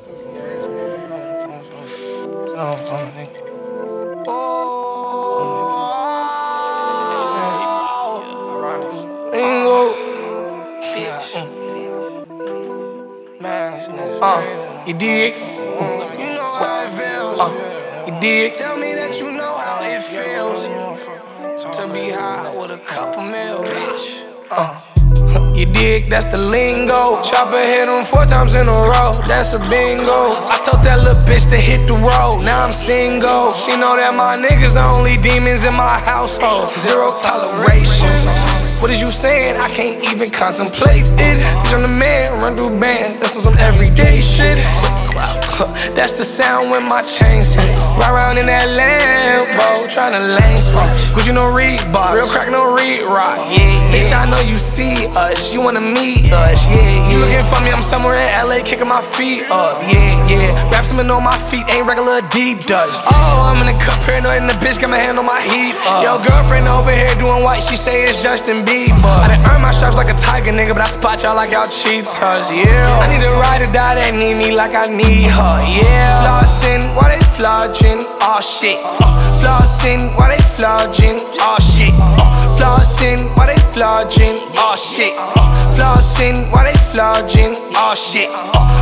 You dig? You know how it feels. You dig? Tell me that you know how it feels to be high with a couple mil. You dig? That's the lingo. Chopper hit him 4 times in a row. That's a bingo. I told that little bitch to hit the road. Now I'm single. She know that my niggas the only demons in my household. Zero toleration. What is you saying? I can't even contemplate it. I'm the man, run through bands. That's on some everyday shit. That's the sound when my chains hit. Ride around in that Lambo, tryna lane switch. Cause you know Reebok, real crack, no Reed-Rock. Yeah. Bitch, I know you see us, you wanna meet us. Yeah. You looking for me? I'm somewhere in LA, kicking my feet up. Yeah. Rap something on my feet, ain't regular Adidas. Oh, I'm in the cup, paranoid, and the bitch got my hand on my heat up. Yo, girlfriend over here doing white, she say it's Justin Bieber. I done earned my stripes like a tiger, nigga, but I spot y'all like y'all cheaters. Yeah. I need a ride or die that need me like I need her. Yeah, flossing, why they flogging? Oh shit. Flossing, why they flogging? Oh shit. Flossing, why they flogging? Oh shit. Flossing, why they flogging? Oh shit.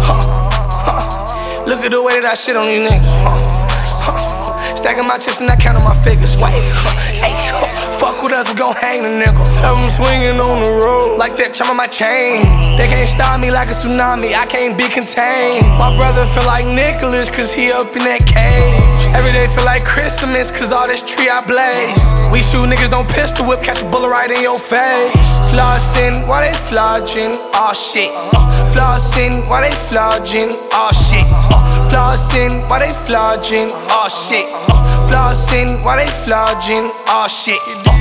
Look at the way that I shit on these niggas. Stacking my chips and I counting my figures. Hey, fuck with us, we gon' hang the nickel. Have them swinging on the road like that, chop on my chain. They can't stop me like a tsunami, I can't be contained. My brother feel like Nicholas, cause he up in that cage. Every day feel like Christmas, cause all this tree I blaze. We shoot niggas, don't pistol whip, catch a bullet right in your face. Flossing, why they flogging? Oh shit. Flossing, why they flogging? Oh shit. Flossing, why they flogging? Oh shit. Flossing, why they flogging? Oh shit.